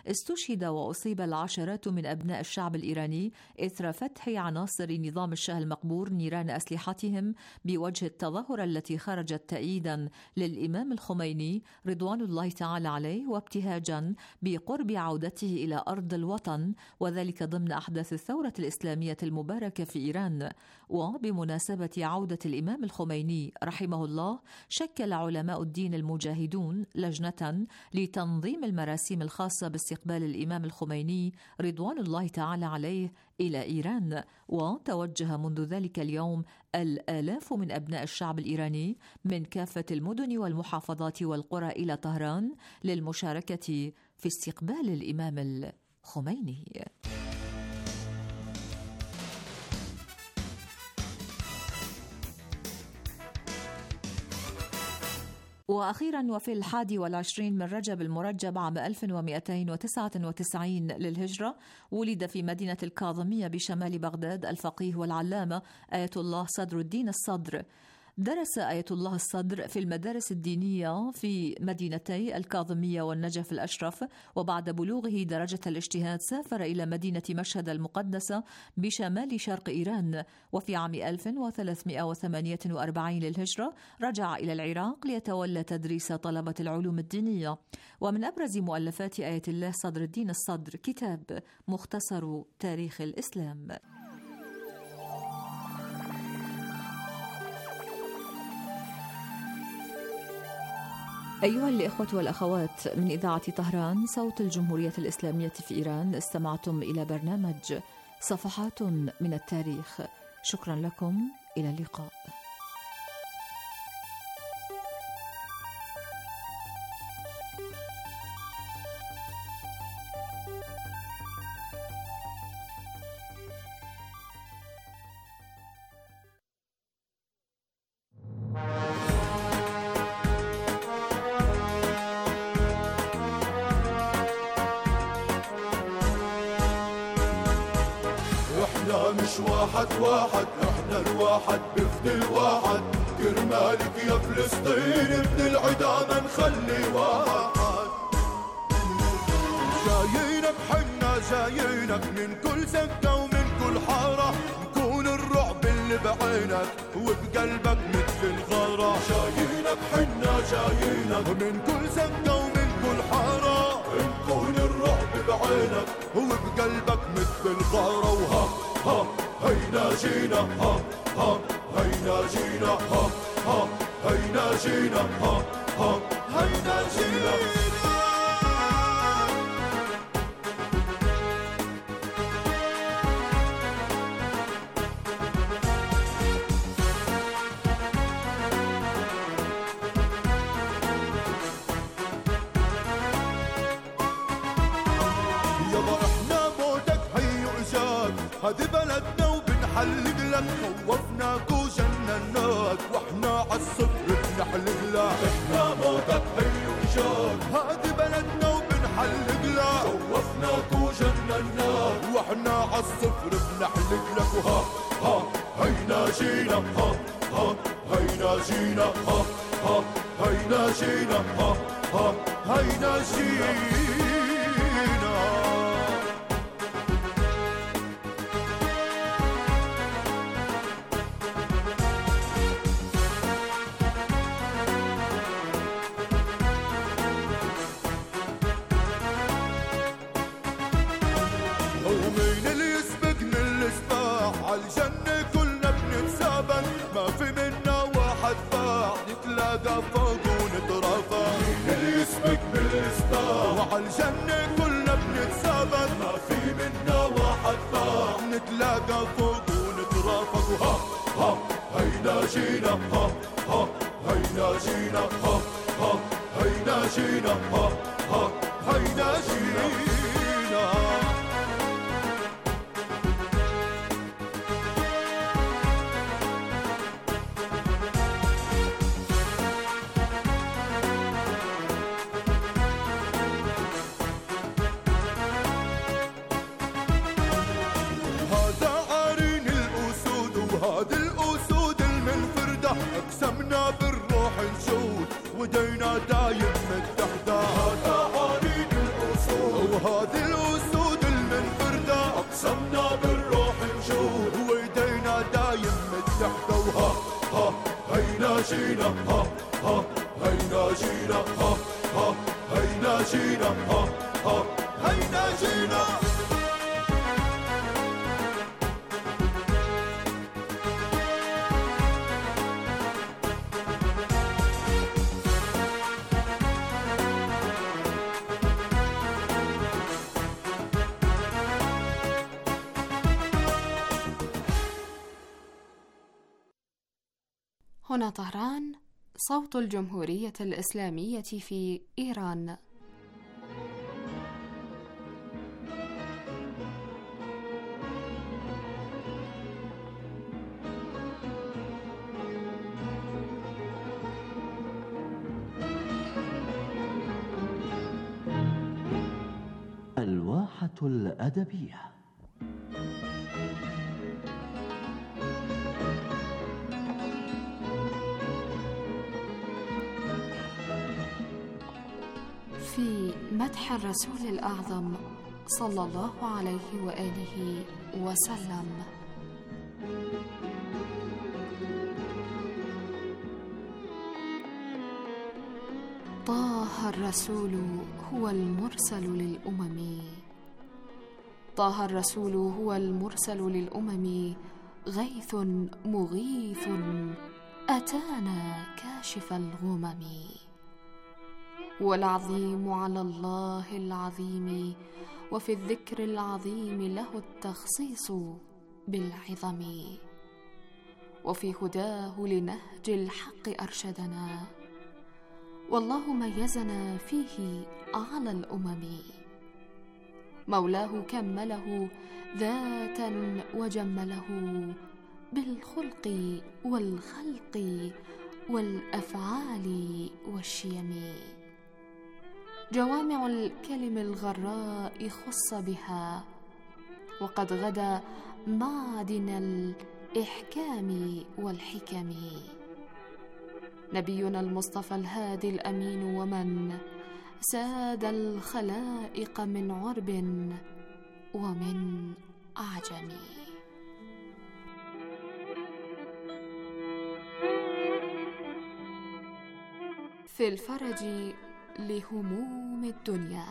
استشهد وأصيب العشرات من أبناء الشعب الإيراني إثر فتح عناصر نظام الشاه المقبور نيران أسلحتهم بوجه التظاهرة التي خرجت تأييدا للإمام الخميني رضوان الله تعالى عليه وابتهاجا بقرب عودته إلى أرض الوطن، وذلك ضمن أحداث الثورة الإسلامية المباركة في إيران. وبمناسبة عودة الإمام الخميني رحمه الله، شكل علماء الدين المجاهدون لجنة لتنظيم المراسيم الخاصة باستقبال الإمام الخميني رضوان الله تعالى عليه إلى إيران. وتوجه منذ ذلك اليوم الآلاف من أبناء الشعب الإيراني من كافة المدن والمحافظات والقرى إلى طهران للمشاركة في استقبال الإمام الخميني. وأخيرا، وفي 21 من رجب المرجب عام 1299 للهجرة، ولد في مدينة الكاظمية بشمال بغداد الفقيه والعلامة آية الله صدر الدين الصدر. درس آية الله الصدر في المدارس الدينية في مدينتي الكاظمية والنجف الأشرف، وبعد بلوغه درجة الاجتهاد سافر إلى مدينة مشهد المقدسة بشمال شرق إيران، وفي عام 1348 للهجرة رجع إلى العراق ليتولى تدريس طلبة العلوم الدينية. ومن أبرز مؤلفات آية الله صدر الدين الصدر كتاب مختصر تاريخ الإسلام. أيها الإخوة والأخوات، من إذاعة طهران صوت الجمهورية الإسلامية في إيران، استمعتم إلى برنامج صفحات من التاريخ. شكرا لكم، إلى اللقاء. مش واحد احنا الواحد بفدي الواحد، كرمالك يا فلسطين ابن العدا ما نخلي واحد. جايينك حنا جايينك من كل سكة ومن كل حارة، نكون الرعب اللي بعينك وبقلبك مثل الغارة. جايينك حنا جايينك من كل سكة ومن كل حارة، نكون الرعب بعينك وبقلبك مثل الغارة. وها ها هينا جينا، ها ها هينا جينا، ها ها هينا جينا، ها ها هينا جينا. يابا احنا موتك هي اجاك، هذي بلدنا وبنحلق لك، خوفناك وجنناك واحنا عالصفر بنحلق لك. احنا موتك هي اجاك، هذي بلدنا وبنحلق لك، خوفناك وجنناك واحنا عالصفر بنحلق لك. وها ها هينا جينا، ها ها هينا جينا، ها ها هينا جينا، ها ها هينا جينا. ومين اللي يسبق من السباح عالجنة كلنا بنتسابق، ما في منا واحد باع نتلاقى فوق ونترافع. مين اللي يسبق من السباح وعالجنة كلنا بنتسابق، ما في منا واحد باع نتلاقى فوق ونترافق. وها ها هينا جينا، ها ها هينا جينا، ها ها هينا جينا، ها ها هينا جينا. هذه الأسود المنفردة أقسمنا بالروح نشود ودينا دايم متحدة. هذا عرين الأسود هذه الأسود المنفردة أقسمنا بالروح نجود وإيدينا دايم متحدة وها ها هينا جينا ها ها هينا جينا ها ها هينا جينا ها ها هينا جينا. هنا طهران، صوت الجمهورية الإسلامية في إيران. الواحة الأدبية. في مدح الرسول الأعظم صلى الله عليه وآله وسلم. طه الرسول هو المرسل للأمم، طه الرسول هو المرسل للأمم، غيث مغيث أتانا كاشف الغمم. والعظيم على الله العظيم، وفي الذكر العظيم له التخصيص بالعظم. وفي هداه لنهج الحق أرشدنا، والله ميزنا فيه على الأمم. مولاه كمله ذاتا وجمله، بالخلق والخلق والأفعال والشيم. جوامع الكلم الغراء خص بها، وقد غدا معدن الإحكام والحكم. نبينا المصطفى الهادي الأمين، ومن ساد الخلائق من عرب ومن أعجم. في الفرج لهموم الدنيا.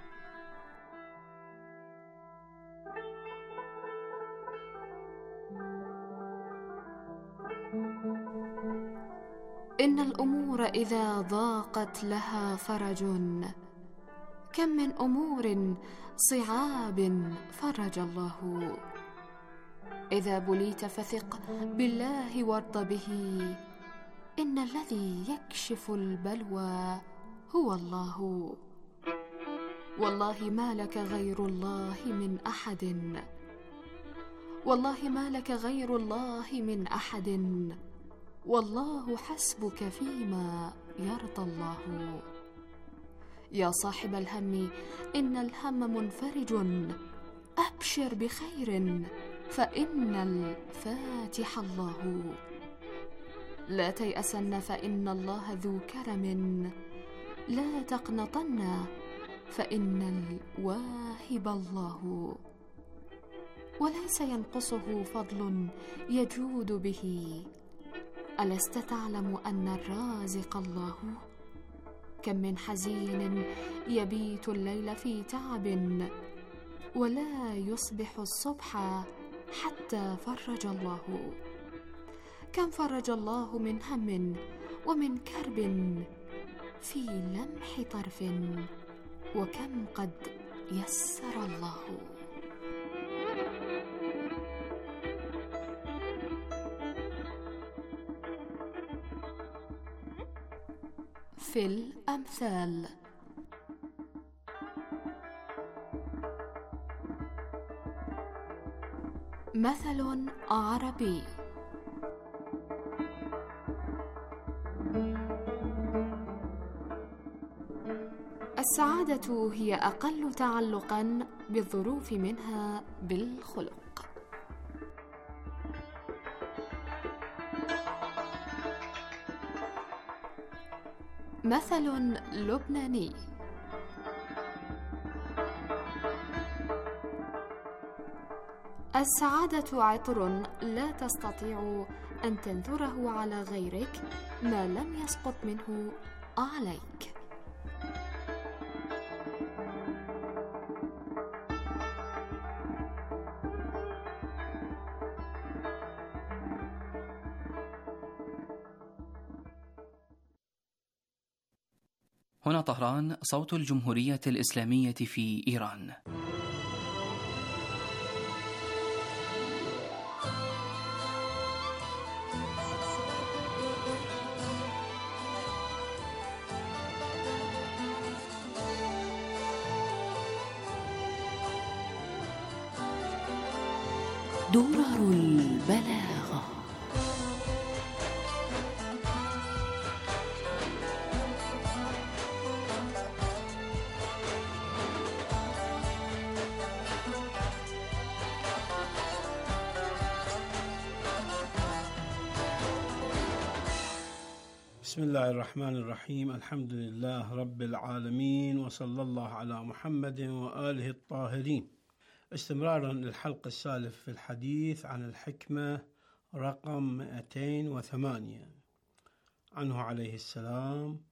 إن الأمور إذا ضاقت لها فرج، كم من أمور صعاب فرج الله. إذا بليت فثق بالله وارض به، إن الذي يكشف البلوى هو الله. والله ما لك غير الله من أحد، والله ما لك غير الله من أحد، والله حسبك فيما يرضى الله. يا صاحب الهم إن الهم منفرج، أبشر بخير فإن الفاتح الله. لا تيأسن فإن الله ذو كرم، لا تقنطن فإن الواهب الله. وليس ينقصه فضل يجود به، ألست تعلم أن الرازق الله؟ كم من حزين يبيت الليل في تعب، ولا يصبح الصبح حتى فرج الله. كم فرج الله من هم ومن كرب في لمح طرف، وكم قد يسر الله. في الأمثال. مثل عربي. السعادة هي أقل تعلقا بالظروف منها بالخلق. مثل لبناني. السعادة عطر لا تستطيع أن تنثره على غيرك ما لم يسقط منه عليك. هنا طهران، صوت الجمهورية الإسلامية في إيران. درر البلاغة. بسم الله الرحمن الرحيم. الحمد لله رب العالمين، وصلى الله على محمد وآله الطاهرين. استمرارا للحلقة السالفة في الحديث عن الحكمة رقم 208. عنه عليه السلام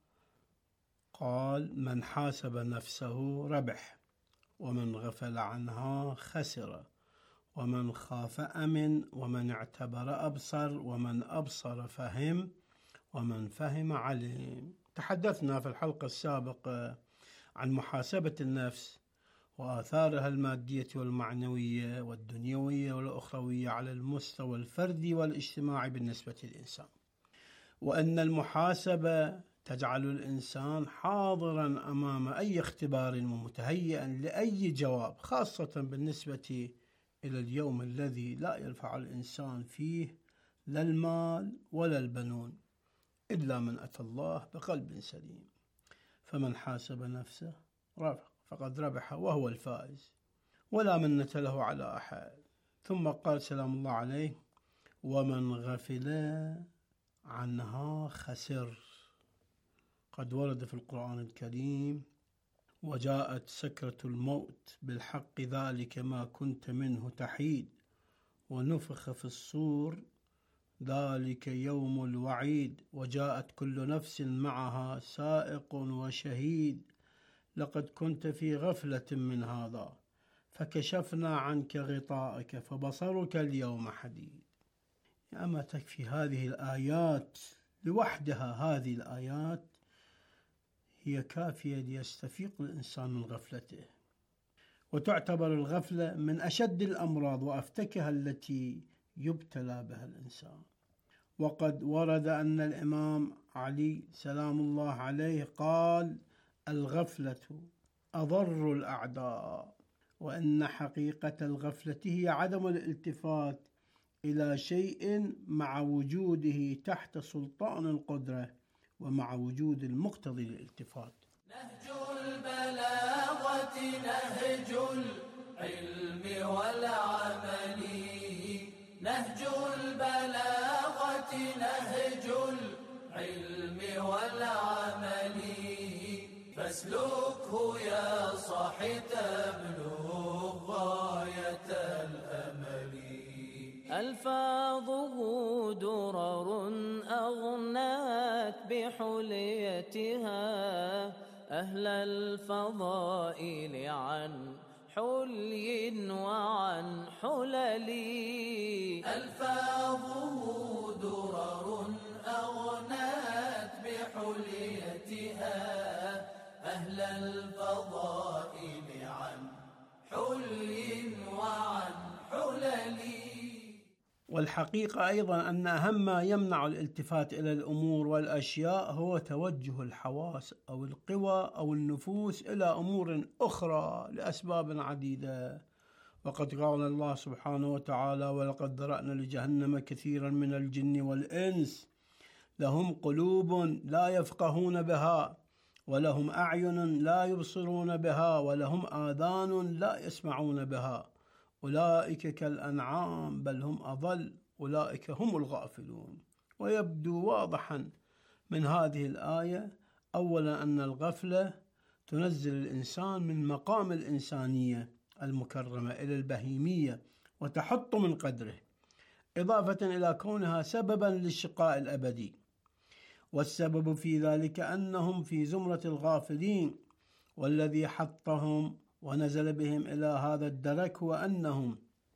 قال: من حاسب نفسه ربح، ومن غفل عنها خسر، ومن خاف أمن، ومن اعتبر أبصر، ومن أبصر فهم، ومن فهم علم. تحدثنا في الحلقة السابقة عن محاسبة النفس وآثارها المادية والمعنوية والدنيوية والأخروية على المستوى الفردي والاجتماعي بالنسبة للإنسان، وأن المحاسبة تجعل الإنسان حاضرا أمام أي اختبار ومتهيئا لأي جواب، خاصة بالنسبة إلى اليوم الذي لا يرفع الإنسان فيه لا المال ولا البنون إلا من أتى الله بقلب سليم. فمن حاسب نفسه فقد ربح وهو الفائز، ولا منة له على أحد. ثم قال سلام الله عليه: ومن غفل عنها خسر. قد ورد في القرآن الكريم: وجاءت سكرة الموت بالحق ذلك ما كنت منه تحيد، ونفخ في الصور ذلك يوم الوعيد، وجاءت كل نفس معها سائق وشهيد، لقد كنت في غفلة من هذا فكشفنا عنك غطاءك فبصرك اليوم حديد. أما تكفي هذه الآيات لوحدها، هذه الآيات هي كافية ليستفيق الإنسان من غفلته، وتعتبر الغفلة من أشد الأمراض وأفتكها التي يبتلى بها الإنسان. وقد ورد أن الإمام علي سلام الله عليه قال: الغفلة أضر الأعداء، وأن حقيقة الغفلة هي عدم الالتفات إلى شيء مع وجوده تحت سلطان القدرة ومع وجود المقتضي للالتفات. نهج البلاغة نهج العلم والعمل، نهج البلاغة نهج العلم والعمل، فاسلكه يا صاحي تبلغ غاية الأمل. ألفاظه درر أغنات بحليتها أهل الفضائل عن حلي وعن حلل. ألفاظه درر أغنات بحليتها أهل الفضائل عن حلي وعن حلل. والحقيقة أيضا أن أهم ما يمنع الالتفات إلى الأمور والأشياء هو توجه الحواس أو القوى أو النفوس إلى أمور أخرى لأسباب عديدة. وقد قال الله سبحانه وتعالى: ولقد ذرأنا لجهنم كثيرا من الجن والإنس لهم قلوب لا يفقهون بها، ولهم أعين لا يبصرون بها، ولهم آذان لا يسمعون بها، أولئك كالأنعام بل هم أضل، أولئك هم الغافلون. ويبدو واضحا من هذه الآية أولا أن الغفلة تنزل الإنسان من مقام الإنسانية المكرمة إلى البهيمية وتحط من قدره، إضافة إلى كونها سببا للشقاء الأبدي. والسبب في ذلك أنهم في زمرة الغافلين، والذي حطهم ونزل بهم إلى هذا الدرك هو أنهم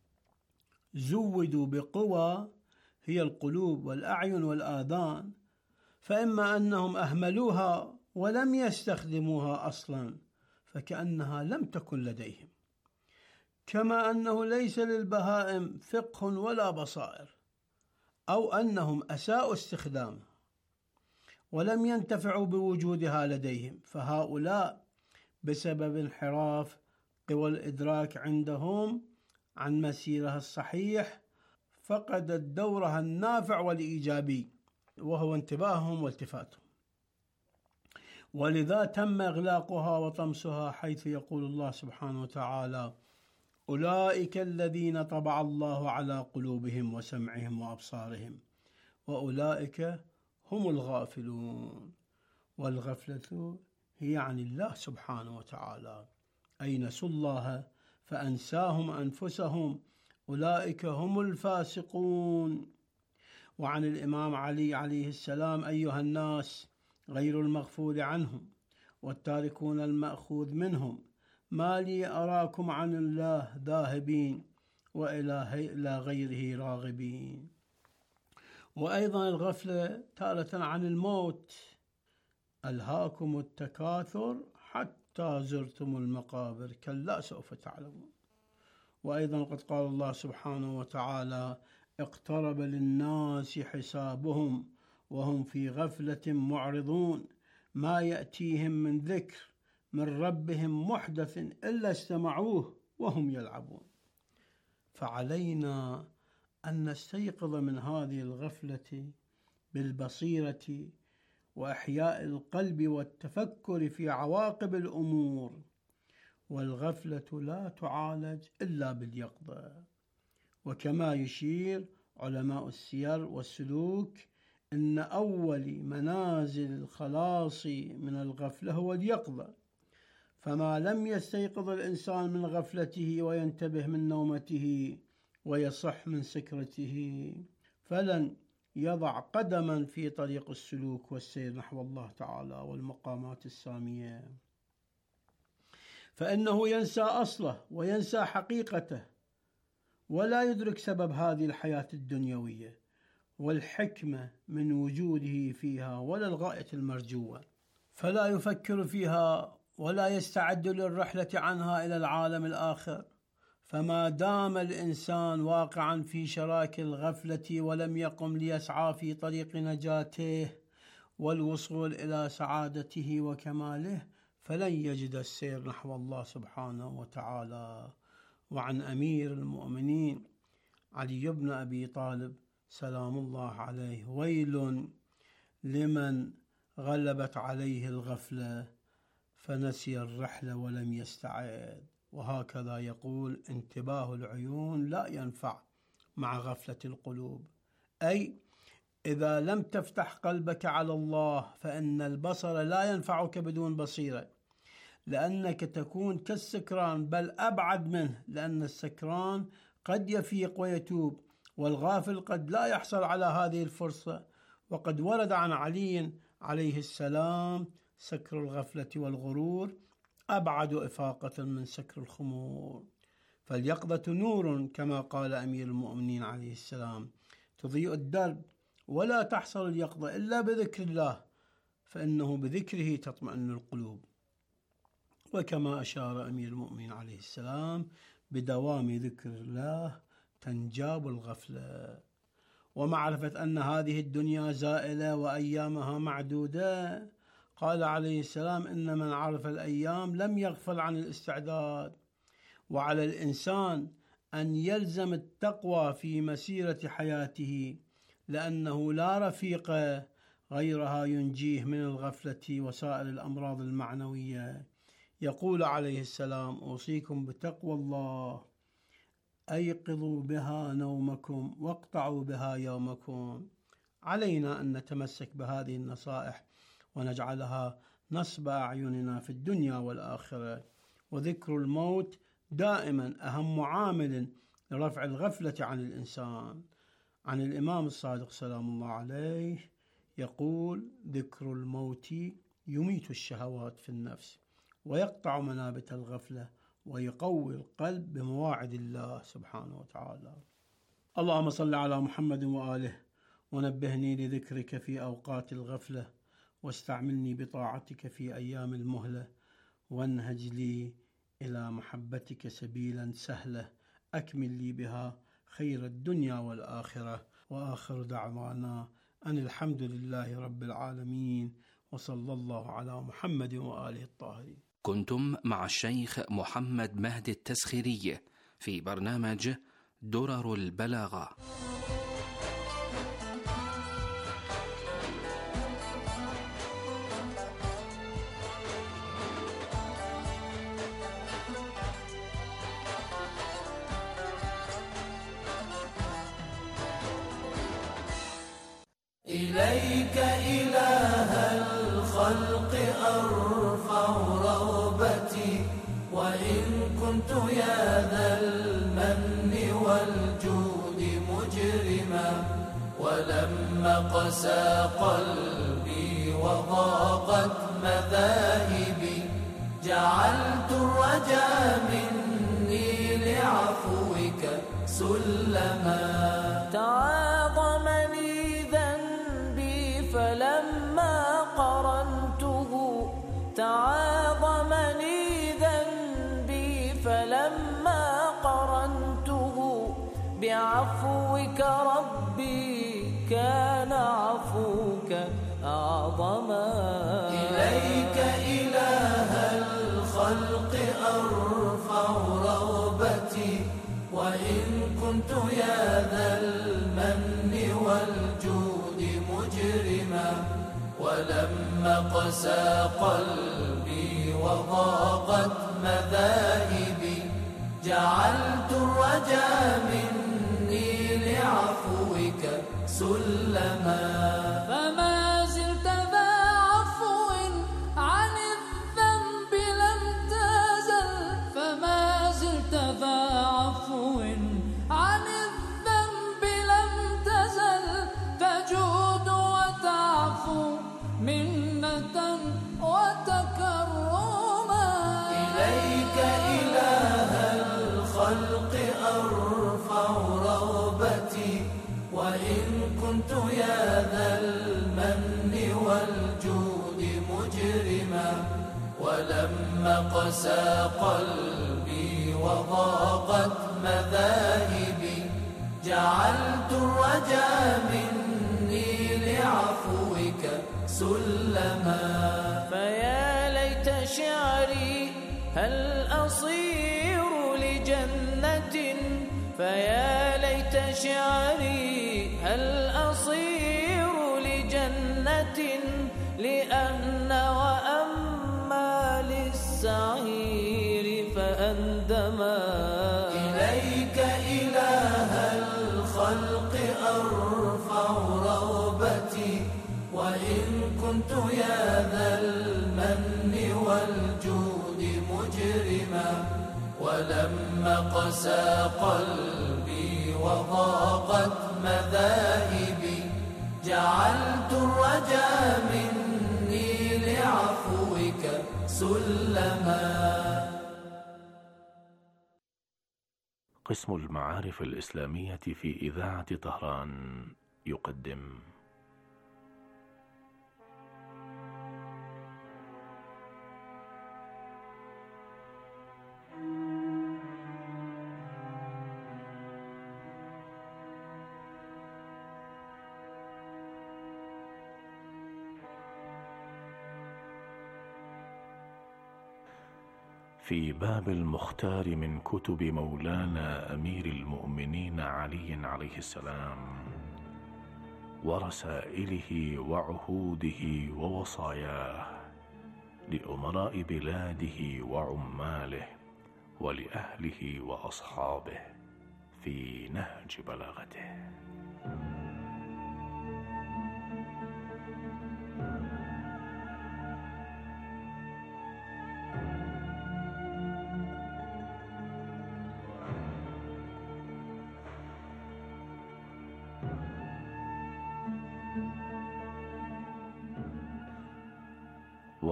زودوا بقوى هي القلوب والأعين والآذان، فإما أنهم أهملوها ولم يستخدموها أصلا فكأنها لم تكن لديهم، كما أنه ليس للبهائم فقه ولا بصائر، أو أنهم أساءوا استخدامها ولم ينتفعوا بوجودها لديهم، فهؤلاء بسبب انحراف قوى الإدراك عندهم عن مسيرها الصحيح فقدت دورها النافع والإيجابي وهو انتباههم والتفاتهم، ولذا تم إغلاقها وطمسها، حيث يقول الله سبحانه وتعالى: أولئك الذين طبع الله على قلوبهم وسمعهم وأبصارهم وأولئك هم الغافلون. والغفلة هي عن الله سبحانه وتعالى، أي نسوا الله فأنساهم أنفسهم، أولئك هم الفاسقون. وعن الإمام علي عليه السلام: أيها الناس، غير المغفول عنهم والتاركون المأخوذ منهم، ما لي أراكم عن الله ذاهبين وإلى غيره راغبين. وأيضا الغفلة تارة عن الموت: ألهاكم التكاثر حتى زرتم المقابر، كلا سوف تعلمون. وأيضا قد قال الله سبحانه وتعالى: اقترب للناس حسابهم وهم في غفلة معرضون، ما يأتيهم من ذكر من ربهم محدث إلا استمعوه وهم يلعبون. فعلينا أن نستيقظ من هذه الغفلة بالبصيرة وإحياء القلب والتفكر في عواقب الأمور، والغفلة لا تعالج إلا باليقظة. وكما يشير علماء السير والسلوك إن أول منازل الخلاص من الغفلة هو اليقظة، فما لم يستيقظ الإنسان من غفلته وينتبه من نومته ويصح من سكرته فلن يضع قدما في طريق السلوك والسير نحو الله تعالى والمقامات السامية، فإنه ينسى أصله وينسى حقيقته، ولا يدرك سبب هذه الحياة الدنيوية والحكمة من وجوده فيها ولا الغاية المرجوة، فلا يفكر فيها ولا يستعد للرحلة عنها إلى العالم الآخر. فما دام الإنسان واقعا في شراك الغفلة ولم يقم ليسعى في طريق نجاته والوصول إلى سعادته وكماله فلن يجد السير نحو الله سبحانه وتعالى. وعن أمير المؤمنين علي بن أبي طالب سلام الله عليه: ويل لمن غلبت عليه الغفلة فنسي الرحلة ولم يستعد. وهكذا يقول: انتباه العيون لا ينفع مع غفلة القلوب، أي إذا لم تفتح قلبك على الله فإن البصر لا ينفعك بدون بصيرة، لأنك تكون كالسكران بل أبعد منه، لأن السكران قد يفيق ويتوب، والغافل قد لا يحصل على هذه الفرصة. وقد ورد عن علي عليه السلام: سكر الغفلة والغرور أبعد إفاقة من سكر الخمور. فاليقظة نور كما قال أمير المؤمنين عليه السلام: تضيء الدرب، ولا تحصل اليقظة إلا بذكر الله، فإنه بذكره تطمئن القلوب. وكما أشار أمير المؤمنين عليه السلام: بدوام ذكر الله تنجاب الغفلة. ومعرفة أن هذه الدنيا زائلة وأيامها معدودة، قال عليه السلام: إن من عرف الأيام لم يغفل عن الاستعداد. وعلى الإنسان أن يلزم التقوى في مسيرة حياته، لأنه لا رفيق غيرها ينجيه من الغفلة وسائر الأمراض المعنوية. يقول عليه السلام: أوصيكم بتقوى الله، أيقظوا بها نومكم واقطعوا بها يومكم. علينا أن نتمسك بهذه النصائح ونجعلها نصب أعيننا في الدنيا والآخرة. وذكر الموت دائما أهم عامل لرفع الغفلة عن الإنسان. عن الإمام الصادق سلام الله عليه يقول: ذكر الموت يميت الشهوات في النفس ويقطع منابت الغفلة ويقوي القلب بمواعظ الله سبحانه وتعالى. اللهم صل على محمد وآله، ونبهني لذكرك في أوقات الغفلة، واستعملني بطاعتك في أيام المهلة، وانهج لي إلى محبتك سبيلا سهلة، أكمل لي بها خير الدنيا والآخرة. وآخر دعوانا أن الحمد لله رب العالمين، وصلى الله على محمد وآله الطاهرين. كنتم مع الشيخ محمد مهدي التسخيري في برنامج درر البلاغة. إليك إله الخلق أرفع رغبتي، وإن كنت يا ذا المن والجود مجرما، ولما قسى قلبي وضاقت مذاهبي، جعلت الرجاء مني لعفوك سلما. تعاظمني ذنبي فلما قرنته بعفوك ربي كان عفوك أعظما. إليك إله الخلق أرفع رغبتي، وإن كنت يا ذا المن والجود مجرما، ولما قسى قلبي وضاقت مذاهبي، جعلت الرجاء مني لعفوك سلما. فما زلت ذا عفو عن الذنب لم تزل، فما زلت ذا عفو عن الذنب لم تزل، تجود وتعفو منة وتكرما. إليك إله الخلق أرفع رغبتي، وإن كنت يا ذا المن والجود مجرما، ولما قسى قلبي وضاقت مذاهبي، جعلت الرجاء مني لعفوك سلما. فيا ليت شعري هل أصير لجنة، فيا ليت شعري هل أصير لجنة، لأن وأما للسعير فأندما. إليك إله الخلق أرفع رغبتي، وإن كنت يا ذا المن والجود مجرما، ولما قسى قلبي وضاقت مذاهبي، جعلت الرجاء مني لعفوك سلما. قسم المعارف الإسلامية في إذاعة طهران يقدم في باب المختار من كتب مولانا أمير المؤمنين علي عليه السلام، ورسائله وعهوده ووصاياه لأمراء بلاده وعماله ولأهله وأصحابه في نهج بلاغته.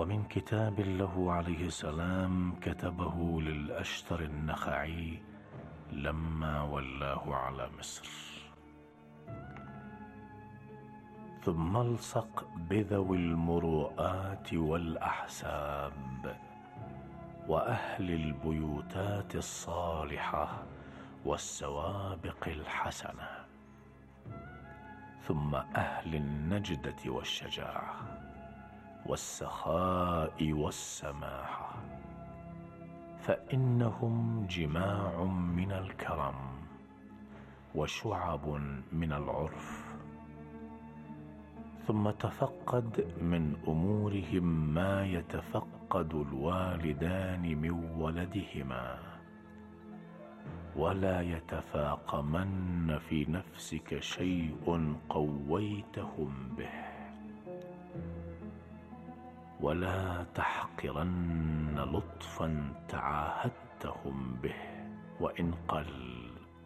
ومن كتاب له عليه السلام كتبه للأشتر النخعي لما ولاه على مصر: ثم الصق بذوي المروءات والأحساب وأهل البيوتات الصالحة والسوابق الحسنة، ثم أهل النجدة والشجاعة والسخاء والسماحة، فإنهم جماع من الكرم وشعب من العرف. ثم تفقد من أمورهم ما يتفقد الوالدان من ولدهما، ولا يتفاقمن في نفسك شيء قويتهم به، ولا تحقرن لطفا تعاهدتهم به وإن قل،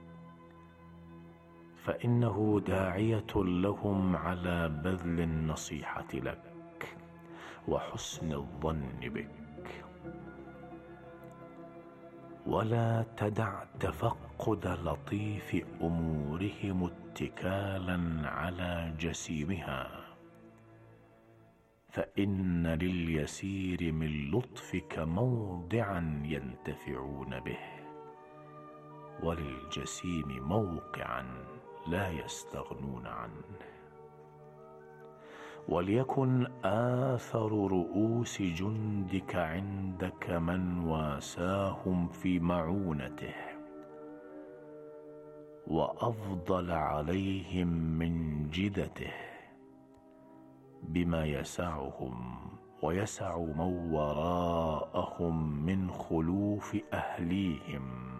فإنه داعية لهم على بذل النصيحة لك وحسن الظن بك. ولا تدع تفقد لطيف أمورهم اتكالا على جسيمها، فإن لليسير من لطفك موضعا ينتفعون به، وللجسيم موقعا لا يستغنون عنه. وليكن آثر رؤوس جندك عندك من واساهم في معونته، وأفضل عليهم من جدته، بما يسعهم ويسع من وراءهم من خلوف أهليهم،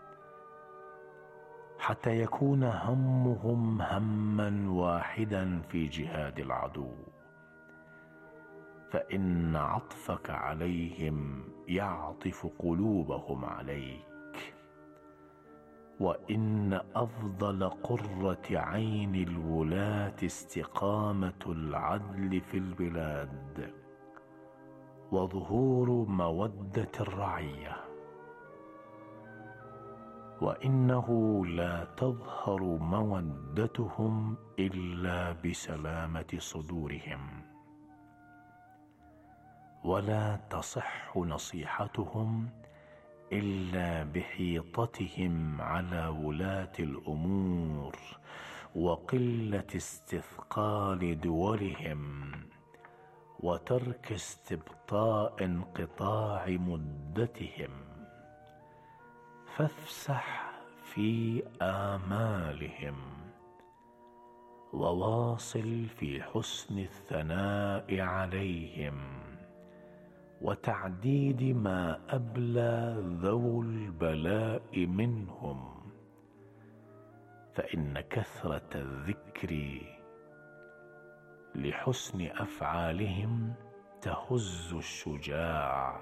حتى يكون همهم هما واحدا في جهاد العدو، فإن عطفك عليهم يعطف قلوبهم عليك. وإن أفضل قرة عين الولاة استقامة العدل في البلاد وظهور مودة الرعية، وإنه لا تظهر مودتهم إلا بسلامة صدورهم، ولا تصح نصيحتهم إلا بحيطتهم على ولاة الأمور وقلة استثقال دولهم، وترك استبطاء انقطاع مدتهم. فافسح في آمالهم، وواصل في حسن الثناء عليهم، وتعديد ما أبلى ذو البلاء منهم، فإن كثرة الذكر لحسن أفعالهم تهز الشجاع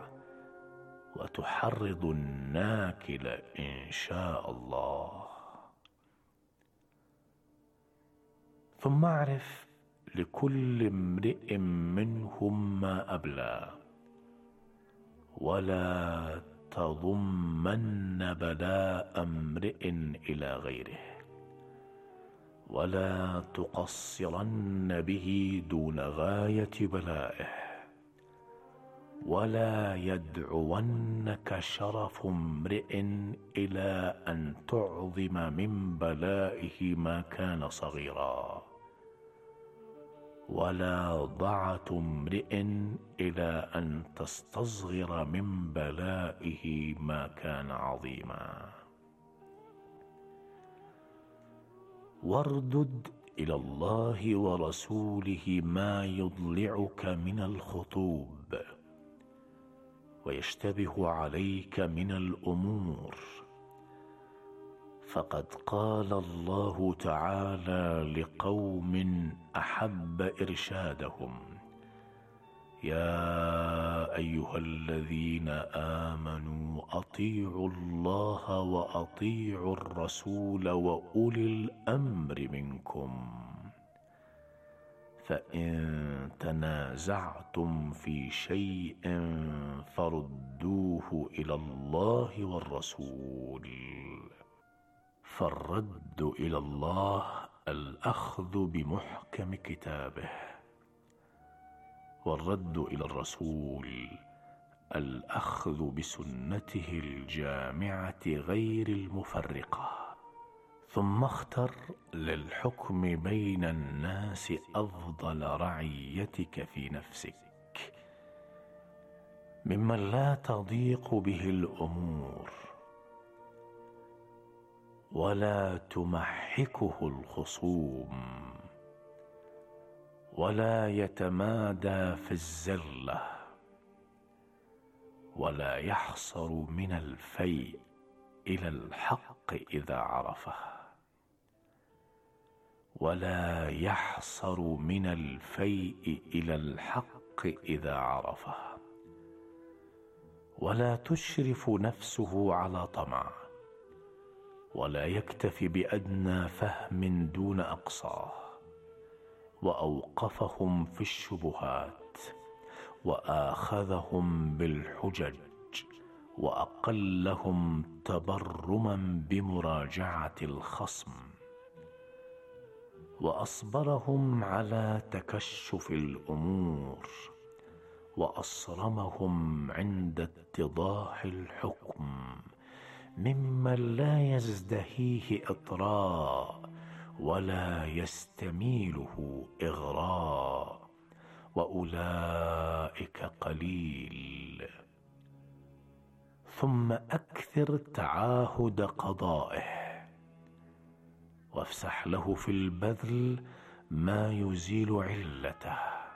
وتحرض الناكل إن شاء الله. ثم اعرف لكل امرئ منهم ما أبلى، ولا تضمن بلاء امرئ إلى غيره، ولا تقصرن به دون غاية بلائه، ولا يدعونك شرف امرئ إلى أن تعظم من بلائه ما كان صغيرا، ولا ضعة امرئ إلى أن تستصغر من بلائه ما كان عظيما. واردد إلى الله ورسوله ما يضلعك من الخطوب ويشتبه عليك من الأمور، فقد قال الله تعالى لقوم أحب إرشادهم: يا أيها الذين آمنوا أطيعوا الله وأطيعوا الرسول وأولي الأمر منكم، فإن تنازعتم في شيء فردوه إلى الله والرسول. فالرد إلى الله الأخذ بمحكم كتابه، والرد إلى الرسول الأخذ بسنته الجامعة غير المفرقة. ثم اختر للحكم بين الناس أفضل رعيتك في نفسك، ممن لا تضيق به الأمور ولا تمحكه الخصوم ولا يتمادى في الزلة ولا يحصر من الفيء إلى الحق إذا عرفه، ولا يحصر من الفيء إلى الحق إذا عرفه، ولا تشرف نفسه على طمع، ولا يكتفي بأدنى فهم دون أقصاه، وأوقفهم في الشبهات وآخذهم بالحجج وأقلهم تبرما بمراجعة الخصم، وأصبرهم على تكشف الأمور، وأصرمهم عند اتضاح الحكم، ممن لا يزدهيه إطراء ولا يستميله إغراء، وأولئك قليل. ثم أكثر تعاهد قضائه، وافسح له في البذل ما يزيل علته،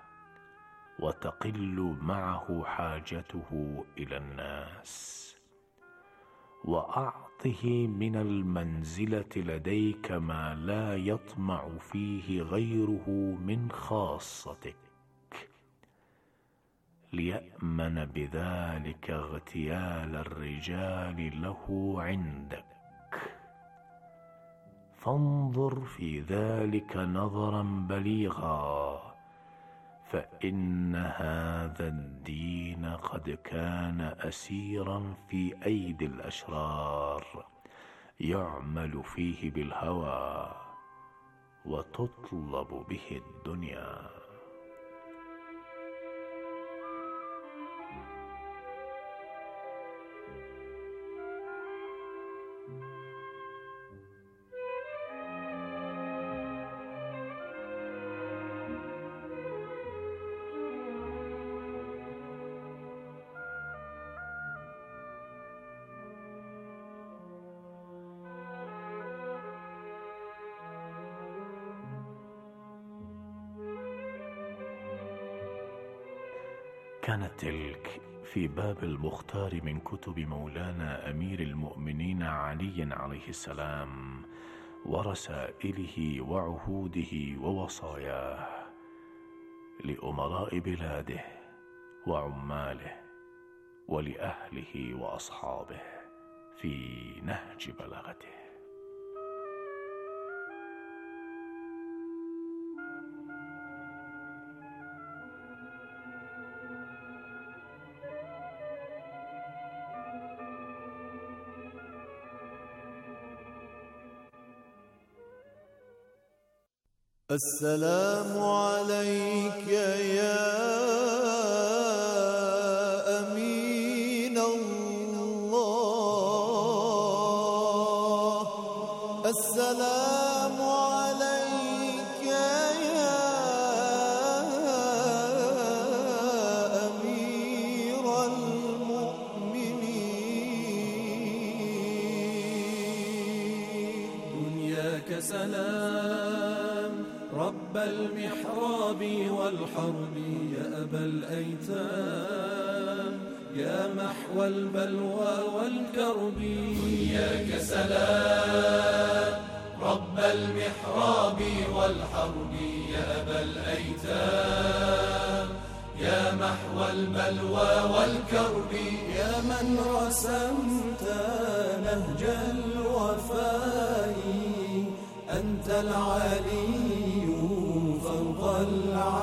وتقل معه حاجته إلى الناس، وأعطه من المنزلة لديك ما لا يطمع فيه غيره من خاصتك، ليأمن بذلك اغتيال الرجال له عندك. فانظر في ذلك نظرا بليغا، فإن هذا الدين قد كان أسيرا في أيدي الأشرار، يعمل فيه بالهوى وتطلب به الدنيا. كانت تلك في باب المختار من كتب مولانا أمير المؤمنين علي عليه السلام، ورسائله وعهوده ووصاياه لأمراء بلاده وعماله ولأهله وأصحابه في نهج بلاغته. السلام عليك يا أمين الله، السلام عليك يا أمير المؤمنين. دنياك سلام رب المحراب والحرب، يا أبا الأيتام يا محو البلوى والكرب. دنياك سلام رب المحراب والحرب، يا أبا الأيتام يا محو البلوى والكرب. يا من رسمت نهج الوفاء، أنت العلي فوق العالي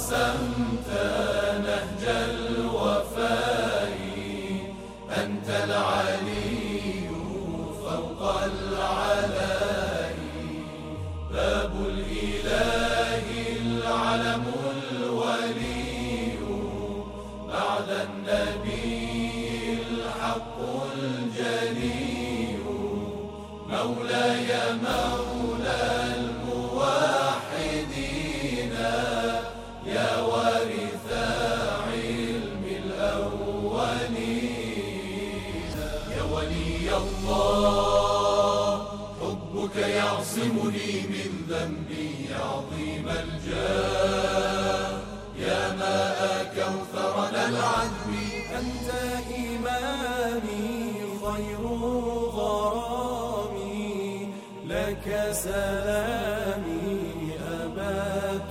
رسمت نهج الوفاء أنت العلي فوق العلاء باب الإله العلم الولي بعد النبي الحق الجلي مولاي مولى الموحدين يا وارث علم الأولين يا ولي الله حبك يعصمني من ذنبي عظيم الجاه يا ماء كوثرنا العذب أنت إيماني خير غرامي لك سلامي أبا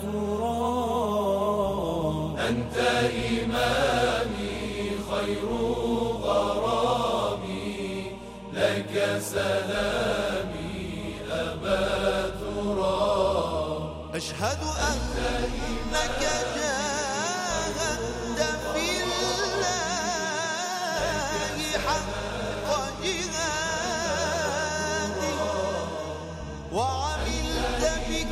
ترام أنت إيماني خير غرامي لك سلامي أبا ترام أشهد أنك جاهدت في الله حق جهادي وعملت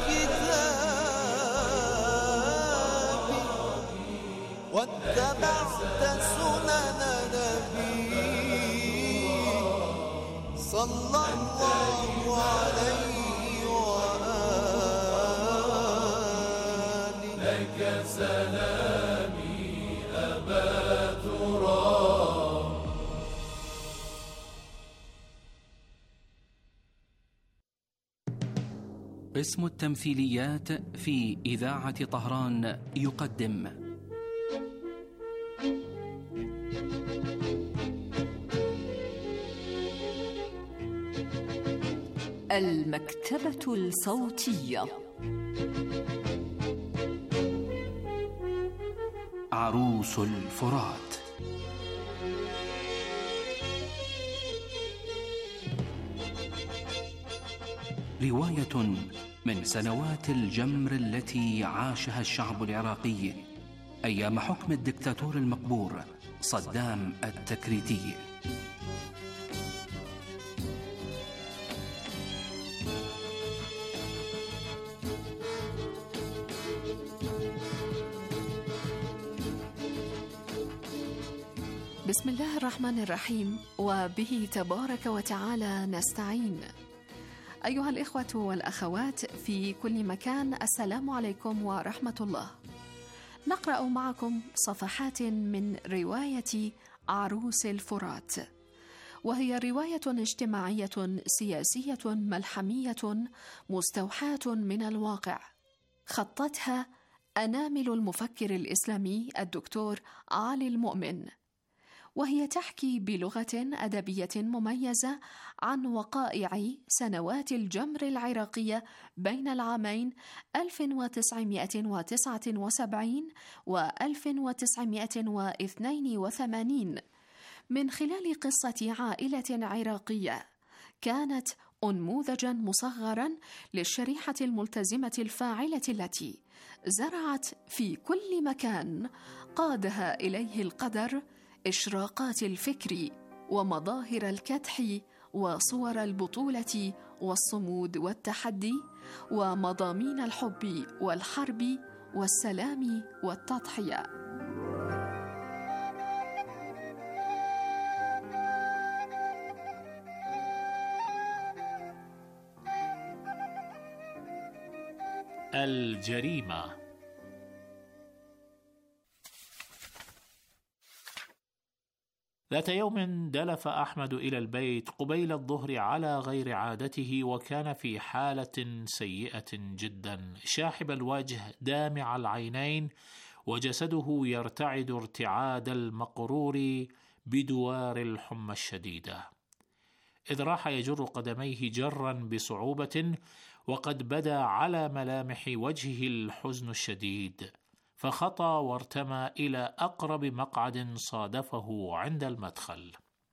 بكتابي واتبعت سنن نبي صلى الله عليه وآله لك سلامي أبا ترام اسم التمثيليات في إذاعة طهران يقدم المكتبة الصوتية. عروس الفرات. رواية من سنوات الجمر التي عاشها الشعب العراقي أيام حكم الدكتاتور المقبور صدام التكريتي. بسم الله الرحمن الرحيم، وبه تبارك وتعالى نستعين. أيها الإخوة والأخوات في كل مكان، السلام عليكم ورحمة الله. نقرأ معكم صفحات من رواية عروس الفرات، وهي رواية اجتماعية سياسية ملحمية مستوحاة من الواقع، خطتها أنامل المفكر الإسلامي الدكتور علي المؤمن، وهي تحكي بلغة أدبية مميزة عن وقائع سنوات الجمر العراقية بين العامين 1979 و 1982 من خلال قصة عائلة عراقية كانت أنموذجاً مصغراً للشريحة الملتزمة الفاعلة التي زرعت في كل مكان قادها إليه القدر إشراقات الفكر ومظاهر الكدح وصور البطولة والصمود والتحدي ومضامين الحب والحرب والسلام والتضحية. الجريمة. ذات يوم دلف أحمد إلى البيت قبيل الظهر على غير عادته، وكان في حالة سيئة جدا، شاحب الوجه دامع العينين، وجسده يرتعد ارتعاد المقرور بدوار الحمى الشديدة، إذ راح يجر قدميه جرا بصعوبة، وقد بدا على ملامح وجهه الحزن الشديد، فخطى وارتمى إلى أقرب مقعد صادفه عند المدخل.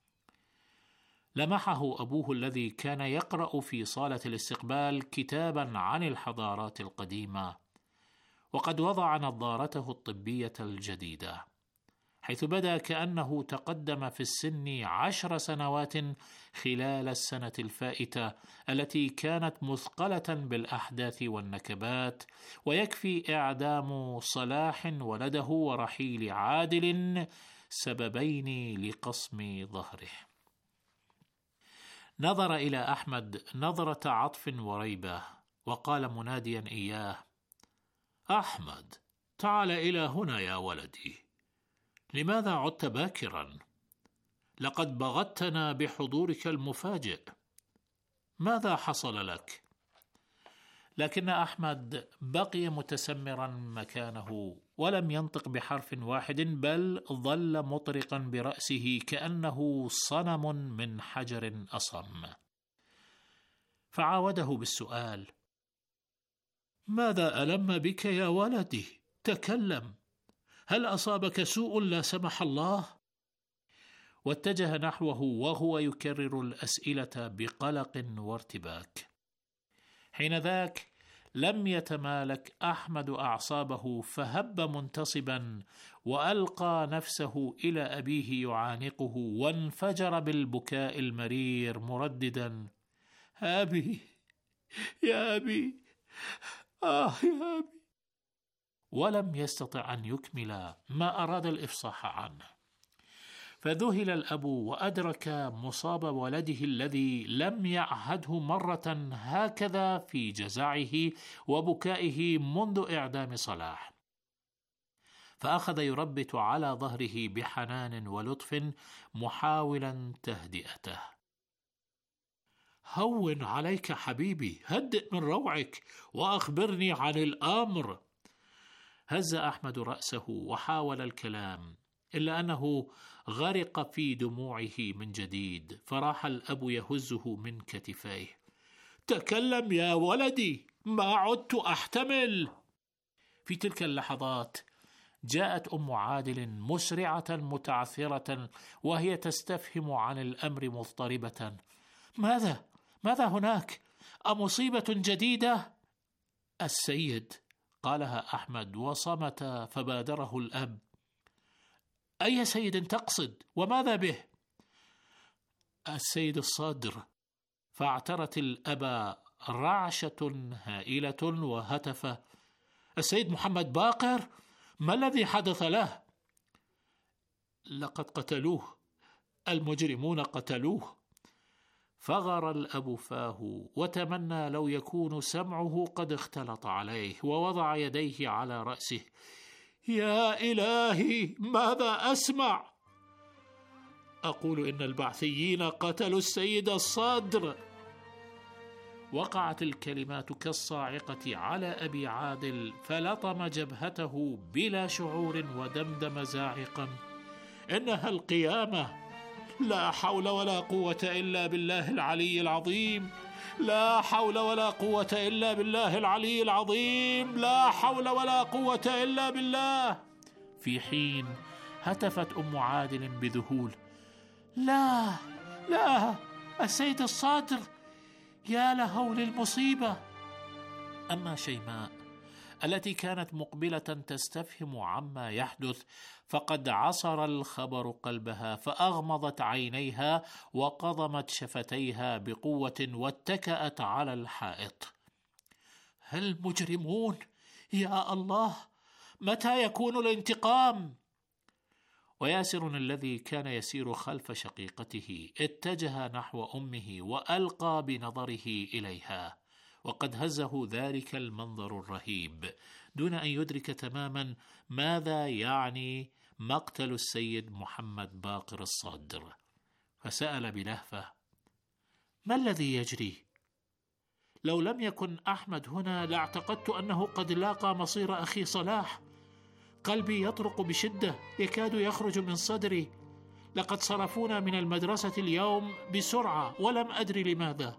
لمحه أبوه الذي كان يقرأ في صالة الاستقبال كتابا عن الحضارات القديمة، وقد وضع نظارته الطبية الجديدة، حيث بدا كأنه تقدم في السن 10 سنوات خلال السنة الفائتة التي كانت مثقلة بالأحداث والنكبات، ويكفي إعدام صلاح ولده ورحيل عادل سببين لقصم ظهره. نظر إلى أحمد نظرة عطف وريبة، وقال مناديا إياه: أحمد، تعال إلى هنا يا ولدي. لماذا عدت باكرا؟ لقد بغتنا بحضورك المفاجئ. ماذا حصل لك؟ لكن أحمد بقي متسمرا مكانه ولم ينطق بحرف واحد، بل ظل مطرقا برأسه كأنه صنم من حجر أصم. فعاوده بالسؤال: ماذا ألم بك يا ولدي؟ تكلم، هل أصابك سوء لا سمح الله؟ واتجه نحوه وهو يكرر الأسئلة بقلق وارتباك. حينذاك لم يتمالك أحمد أعصابه، فهب منتصبا وألقى نفسه إلى أبيه يعانقه، وانفجر بالبكاء المرير مرددا: أبي، يا أبي، يا أبي. ولم يستطع أن يكمل ما أراد الإفصاح عنه. فذهل الأب وأدرك مصاب ولده الذي لم يعهده مرة هكذا في جزعه وبكائه منذ إعدام صلاح، فأخذ يربت على ظهره بحنان ولطف محاولا تهدئته. هون عليك حبيبي، هدئ من روعك وأخبرني عن الأمر. هز أحمد رأسه وحاول الكلام، إلا أنه غرق في دموعه من جديد، فراح الأب يهزه من كتفيه: تكلم يا ولدي، ما عدت أحتمل. في تلك اللحظات جاءت أم عادل مسرعة متعثرة وهي تستفهم عن الأمر مضطربة: ماذا هناك؟ أمصيبة جديدة؟ السيد، قالها أحمد وصمت، فبادره الأب: أي سيد تقصد؟ وماذا به؟ السيد الصدر. فاعترت الأب رعشة هائلة وهتف: السيد محمد باقر؟ ما الذي حدث له؟ لقد قتلوه، المجرمون قتلوه. فغر الأب فاه وتمنى لو يكون سمعه قد اختلط عليه، ووضع يديه على رأسه: يا إلهي، ماذا أسمع؟ أقول إن البعثيين قتلوا السيد الصدر. وقعت الكلمات كالصاعقة على أبي عادل، فلطم جبهته بلا شعور ودمدم زاعقا: إنها القيامة، لا حول ولا قوة إلا بالله العلي العظيم، لا حول ولا قوة إلا بالله العلي العظيم، لا حول ولا قوة إلا بالله. في حين هتفت أم عادل بذهول: لا، السيد الصدر، يا لهول المصيبة. أما شيماء التي كانت مقبلة تستفهم عما يحدث، فقد عصر الخبر قلبها، فأغمضت عينيها وقضمت شفتيها بقوة واتكأت على الحائط. هل مجرمون؟ يا الله، متى يكون الانتقام؟ وياسر الذي كان يسير خلف شقيقته اتجه نحو أمه وألقى بنظره إليها، وقد هزه ذلك المنظر الرهيب دون أن يدرك تماما ماذا يعني مقتل السيد محمد باقر الصدر، فسأل بلهفة: ما الذي يجري؟ لو لم يكن أحمد هنا لاعتقدت أنه قد لاقى مصير أخي صلاح. قلبي يطرق بشدة يكاد يخرج من صدري. لقد صرفونا من المدرسة اليوم بسرعة ولم أدري لماذا.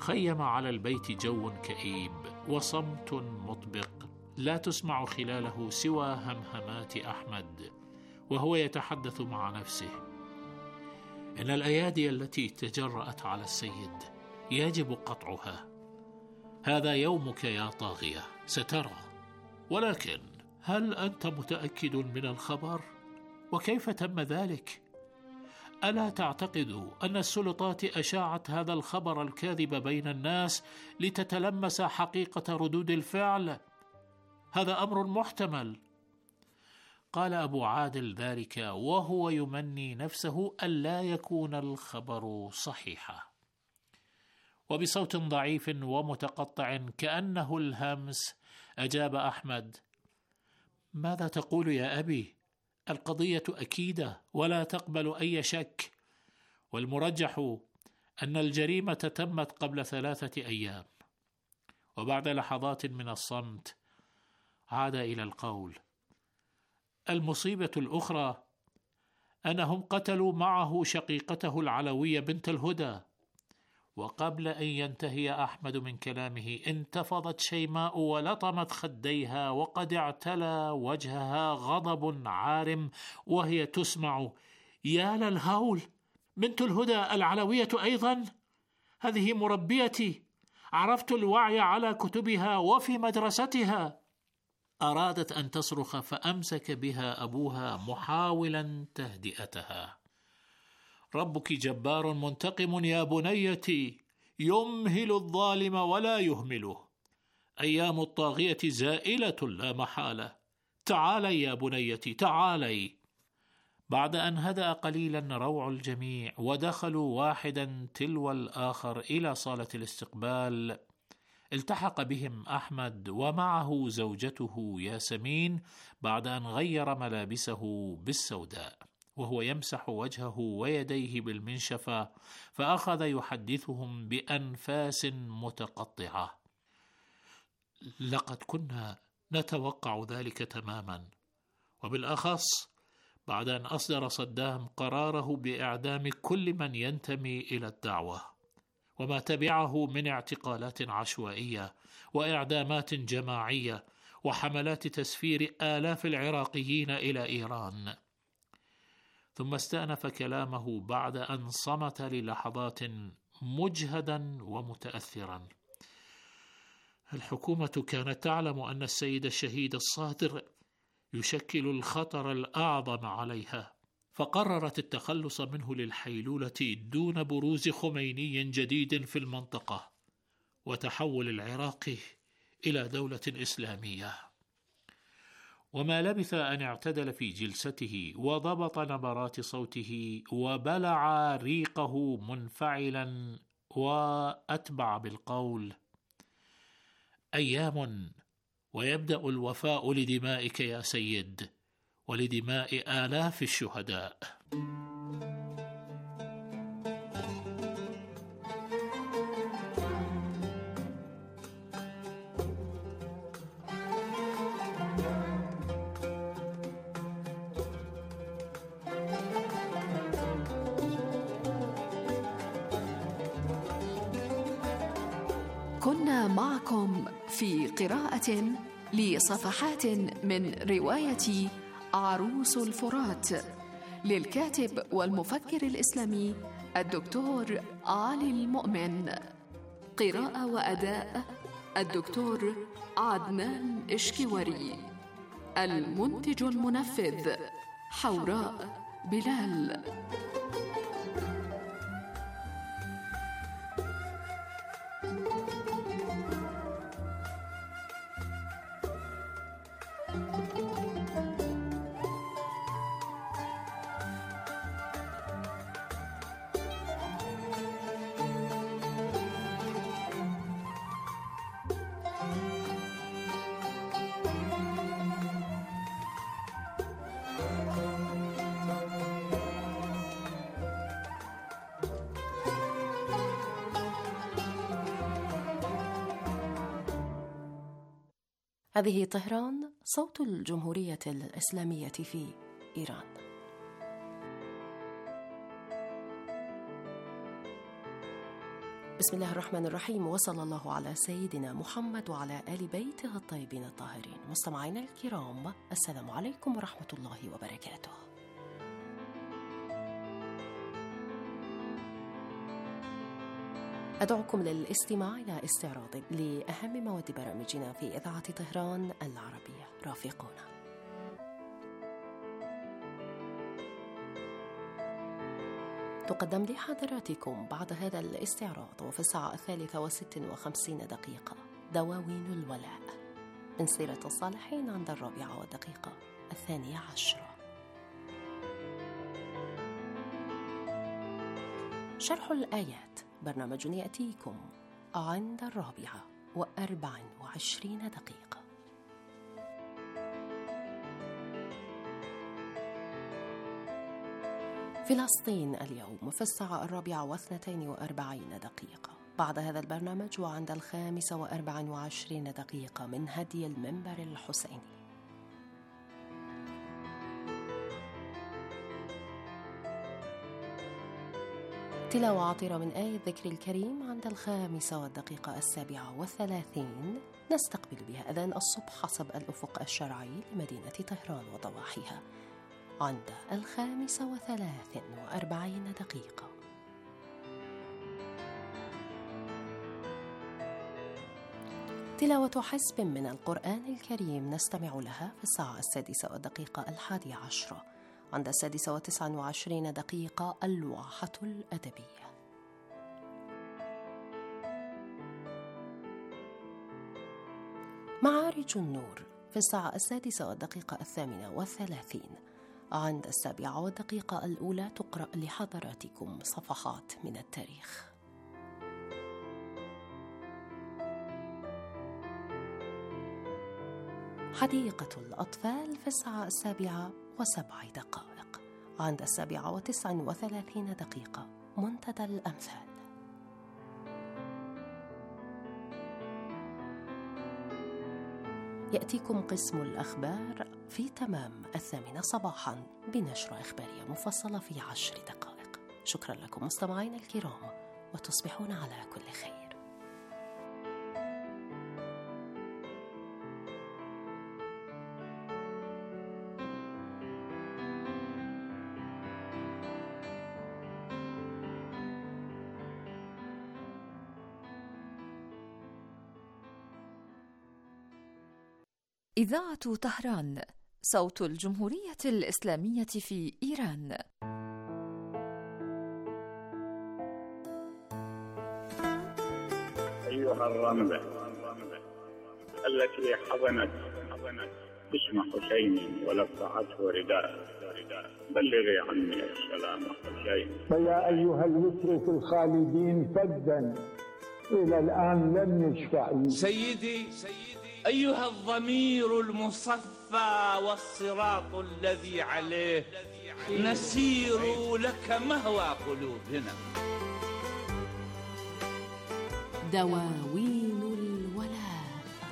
خيم على البيت جو كئيب وصمت مطبق لا تسمع خلاله سوى همهمات أحمد وهو يتحدث مع نفسه: إن الأيادي التي تجرأت على السيد يجب قطعها. هذا يومك يا طاغية، سترى. ولكن هل أنت متأكد من الخبر؟ وكيف تم ذلك؟ ألا تعتقد أن السلطات أشاعت هذا الخبر الكاذب بين الناس لتتلمس حقيقة ردود الفعل؟ هذا أمر محتمل. قال أبو عادل ذلك وهو يمني نفسه ألا يكون الخبر صحيحا. وبصوت ضعيف ومتقطع كأنه الهمس أجاب أحمد: ماذا تقول يا أبي؟ القضية أكيدة ولا تقبل أي شك، والمرجح أن الجريمة تمت قبل 3 أيام. وبعد لحظات من الصمت عاد إلى القول: المصيبة الأخرى أنهم قتلوا معه شقيقته العلوية بنت الهدى. وقبل أن ينتهي أحمد من كلامه انتفضت شيماء ولطمت خديها وقد اعتلى وجهها غضب عارم وهي تسمع: يا للهول، بنت الهدى العلوية أيضا؟ هذه مربيتي، عرفت الوعي على كتبها وفي مدرستها. أرادت أن تصرخ فأمسك بها أبوها محاولا تهدئتها: ربك جبار منتقم يا بنيتي، يمهل الظالم ولا يهمله. أيام الطاغية زائلة لا محالة. تعالي يا بنيتي، تعالي. بعد أن هدأ قليلا روع الجميع ودخلوا واحدا تلو الآخر إلى صالة الاستقبال، التحق بهم أحمد ومعه زوجته ياسمين بعد أن غير ملابسه بالسوداء، وهو يمسح وجهه ويديه بالمنشفة، فأخذ يحدثهم بأنفاس متقطعة: لقد كنا نتوقع ذلك تماما، وبالأخص بعد أن أصدر صدام قراره بإعدام كل من ينتمي إلى الدعوة، وما تبعه من اعتقالات عشوائية وإعدامات جماعية وحملات تسفير آلاف العراقيين إلى إيران. ثم استأنف كلامه بعد أن صمت للحظات مجهدا ومتأثرا: الحكومة كانت تعلم أن السيد الشهيد الصادر يشكل الخطر الأعظم عليها، فقررت التخلص منه للحيلولة دون بروز خميني جديد في المنطقة وتحول العراق إلى دولة إسلامية. وما لبث أن اعتدل في جلسته وضبط نبرات صوته وبلع ريقه منفعلا وأتبع بالقول: أيام ويبدأ الوفاء لدمائك يا سيد ولدماء آلاف الشهداء. كنا معكم في قراءة لصفحات من رواية عروس الفرات للكاتب والمفكر الإسلامي الدكتور علي المؤمن. قراءة وأداء الدكتور عدنان إشكواري. المنتج المنفذ حوراء بلال. هذه طهران، صوت الجمهورية الإسلامية في إيران. بسم الله الرحمن الرحيم، وصلى الله على سيدنا محمد وعلى آل بيته الطيبين الطاهرين. مستمعينا الكرام، السلام عليكم ورحمة الله وبركاته. أدعوكم للاستماع إلى استعراض لأهم مواد برامجنا في إذاعة طهران العربية. رافقونا. تقدم لحضراتكم بعد هذا الاستعراض وفي الساعة 3:56 دواوين الولاء من سيرة الصالحين عند 4:12. شرح الآيات، برنامج يأتيكم عند 4:24. فلسطين اليوم في الساعة 4:42. بعد هذا البرنامج وعند 5:24 من هدي المنبر الحسيني. تلاوة عطرة من آية الذكر الكريم عند 5:37 نستقبل بها أذان الصبح حسب الأفق الشرعي لمدينة طهران وضواحيها عند 5:43. تلاوة حزب من القرآن الكريم نستمع لها في الساعة 6:11 عند 6:29 الواحة الأدبية. معارج النور في الساعة 6:38 عند 7:01 تقرأ لحضراتكم صفحات من التاريخ. حديقة الأطفال في الساعة 7:07 عند 7:39 منتدى الأمثال. يأتيكم قسم الأخبار في تمام 8 صباحا بنشرة إخبارية مفصلة في 10 دقائق. شكرا لكم مستمعين الكرام، وتصبحون على كل خير. إذاعة طهران، صوت الجمهورية الإسلامية في إيران. أيها الرملة التي حضنت اسم حسين ولفعته رداء، بلغي عني السلام حسين. فيا أيها اليسر في الخالدين فدا إلى الآن لم يشفع. سيدي أيها الضمير المصفى والصراط الذي عليه نسير لك مهوى قلوبنا. دواوين الولاء.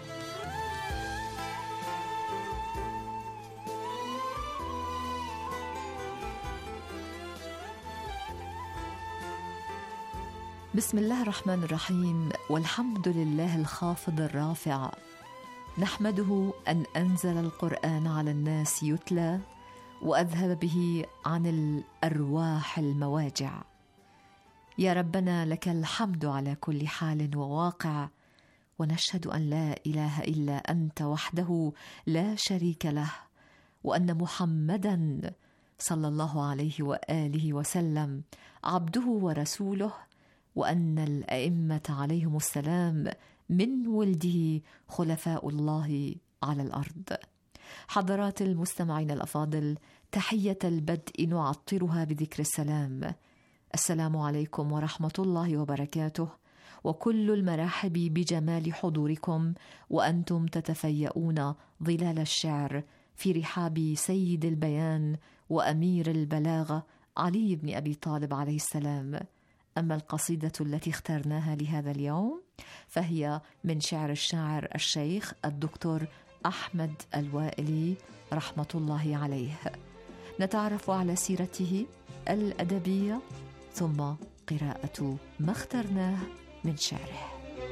بسم الله الرحمن الرحيم، والحمد لله الخافض الرافع، نحمده أن أنزل القرآن على الناس يتلى وأذهب به عن الأرواح المواجع. يا ربنا لك الحمد على كل حال وواقع، ونشهد أن لا إله إلا أنت وحده لا شريك له، وأن محمدًا صلى الله عليه وآله وسلم عبده ورسوله، وأن الأئمة عليهم السلام من ولده خلفاء الله على الأرض. حضرات المستمعين الأفاضل، تحية البدء نعطرها بذكر السلام. السلام عليكم ورحمة الله وبركاته، وكل المراحب بجمال حضوركم وأنتم تتفيئون ظلال الشعر في رحاب سيد البيان وأمير البلاغة علي بن أبي طالب عليه السلام. أما القصيدة التي اخترناها لهذا اليوم فهي من شعر الشاعر الشيخ الدكتور أحمد الوائلي رحمة الله عليه. نتعرف على سيرته الأدبية ثم قراءة ما اخترناه من شعره.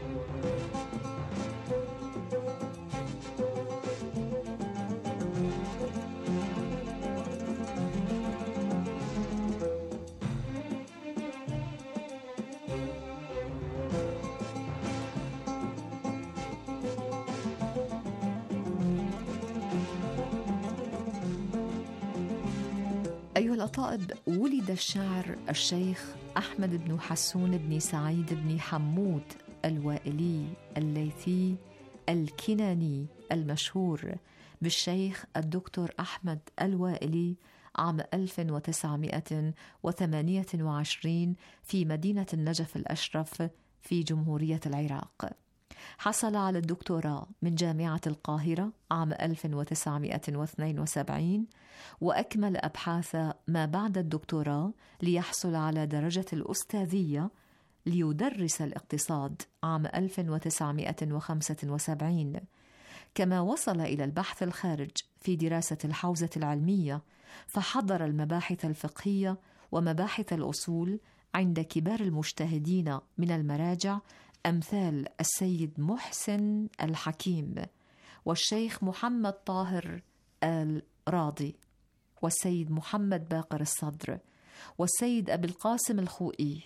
أيها الأطائب، ولد الشاعر الشيخ أحمد بن حسون بن سعيد بن حمود الوائلي الليثي الكناني المشهور بالشيخ الدكتور أحمد الوائلي عام 1928 في مدينة النجف الأشرف في جمهورية العراق. حصل على الدكتوراه من جامعة القاهرة عام 1972 وأكمل أبحاث ما بعد الدكتوراه ليحصل على درجة الأستاذية ليدرس الاقتصاد عام 1975، كما وصل إلى البحث الخارج في دراسة الحوزة العلمية، فحضر المباحث الفقهية ومباحث الأصول عند كبار المجتهدين من المراجع أمثال السيد محسن الحكيم والشيخ محمد طاهر الراضي والسيد محمد باقر الصدر والسيد أبي القاسم الخوئي.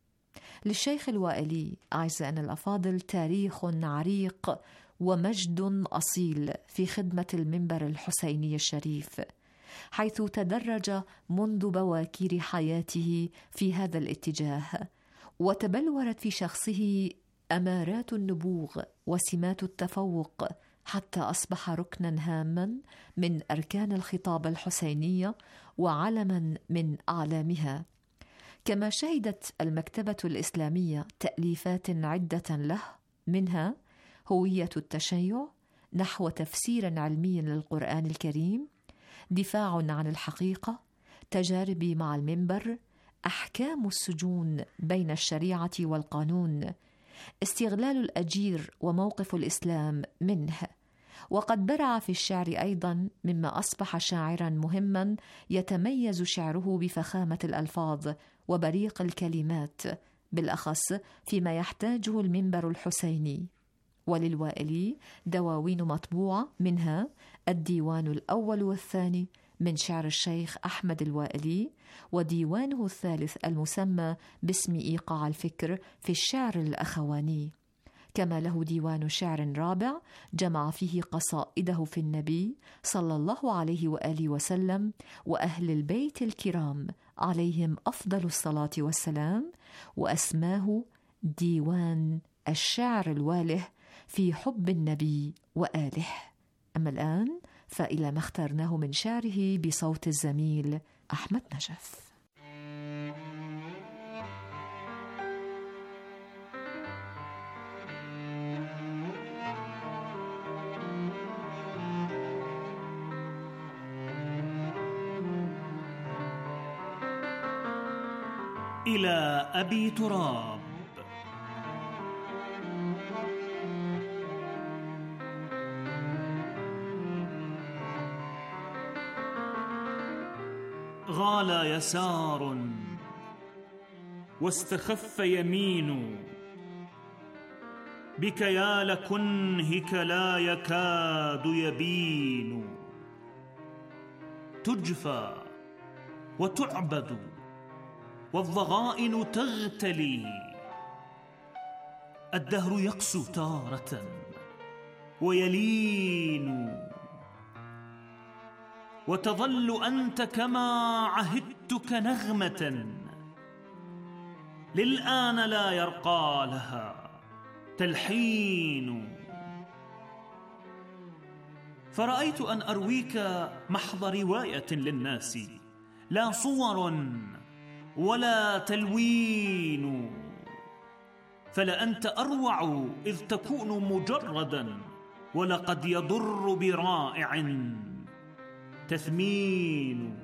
للشيخ الوائلي أعزائنا الأفاضل تاريخ عريق ومجد أصيل في خدمة المنبر الحسيني الشريف، حيث تدرج منذ بواكير حياته في هذا الاتجاه، وتبلورت في شخصه أمارات النبوغ وسمات التفوق حتى أصبح ركنا هاما من أركان الخطابة الحسينية وعلما من أعلامها. كما شهدت المكتبة الإسلامية تأليفات عدة له، منها هوية التشيع نحو تفسير علمي للقرآن الكريم، دفاع عن الحقيقة، تجاربي مع المنبر، أحكام السجون بين الشريعة والقانون، استغلال الأجير وموقف الإسلام منه. وقد برع في الشعر أيضا، مما أصبح شاعرا مهما يتميز شعره بفخامة الألفاظ وبريق الكلمات، بالأخص فيما يحتاجه المنبر الحسيني. وللوائلي دواوين مطبوعة، منها الديوان الأول والثاني من شعر الشيخ أحمد الوائلي، وديوانه الثالث المسمى باسم إيقاع الفكر في الشعر الأخواني. كما له ديوان شعر رابع جمع فيه قصائده في النبي صلى الله عليه وآله وسلم وأهل البيت الكرام عليهم أفضل الصلاة والسلام، وأسماه ديوان الشعر الواله في حب النبي وآله. أما الآن فإلى ما اخترناه من شعره بصوت الزميل أحمد نجف. إلى أبي تراب. غال يسار واستخف يمين، بك يا لكنهك لا يكاد يبين، تجفى وتعبد والضغائن تغتلي، الدهر يقسو تارة ويلين، وتظل أنت كما عهدتك نغمة للآن لا يرقى لها تلحين. فرأيت أن أرويك محض رواية للناس، لا صور ولا تلوين، فلأنت أروع إذ تكون مجردا، ولقد يضر برائع تثمين.